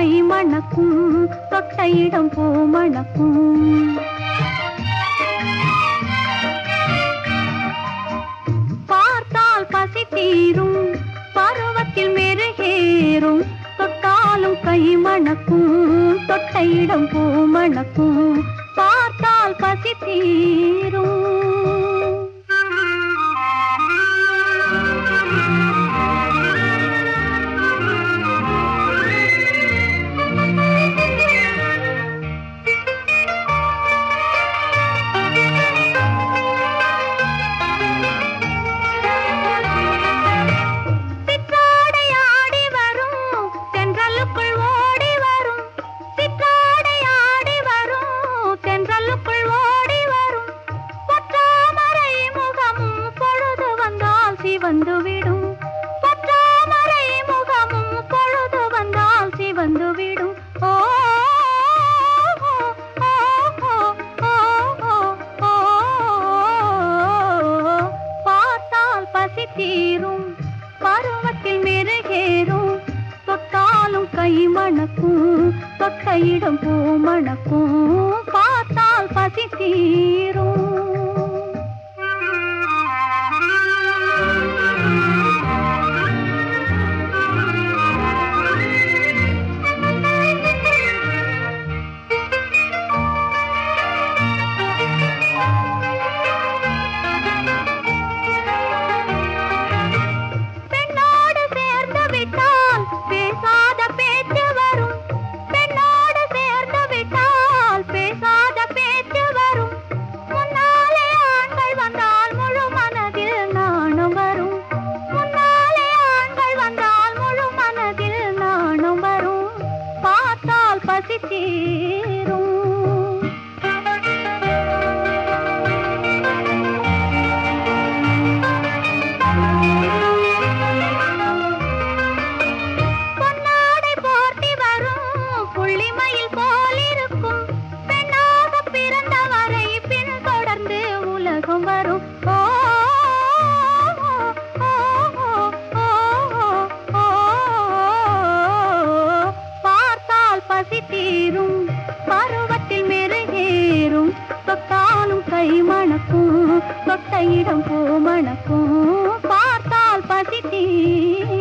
கை மணக்கும் தொட்ட இடம் பூ மணக்கும் பார்த்தால் பசி தீரும் பருவத்தில் மெருகேறும் தொட்டாலும் கை மணக்கும் தொட்ட இடம் பூ மணக்கும் பார்த்தால் பசி தீரும் வந்துவிடும் பற்றாமரை முகமும் பொழுது வந்தால் சிவந்துவிடும் ஓ பார்த்தால் பசி தீரும் பருவத்தில் மெருகேறும் தொட்டாலும் கை மணக்கும் தொட்ட இடம் பூ மணக்கும் பார்த்தால் பசி தீரும் பசி தீரும் பொன்னாடை போர்த்தி வரும் புள்ளிமயில் போலிருக்கும் பெண்ணாக பிறந்தவரை பின் தொடர்ந்து உலகம் வரும் பசி தீரும் பருவத்தில் மெருகேறும் தொட்டாலும் கை மணக்கும் தொட்ட இடம் பூ மணக்கும் பார்த்தால் பசி தீரும்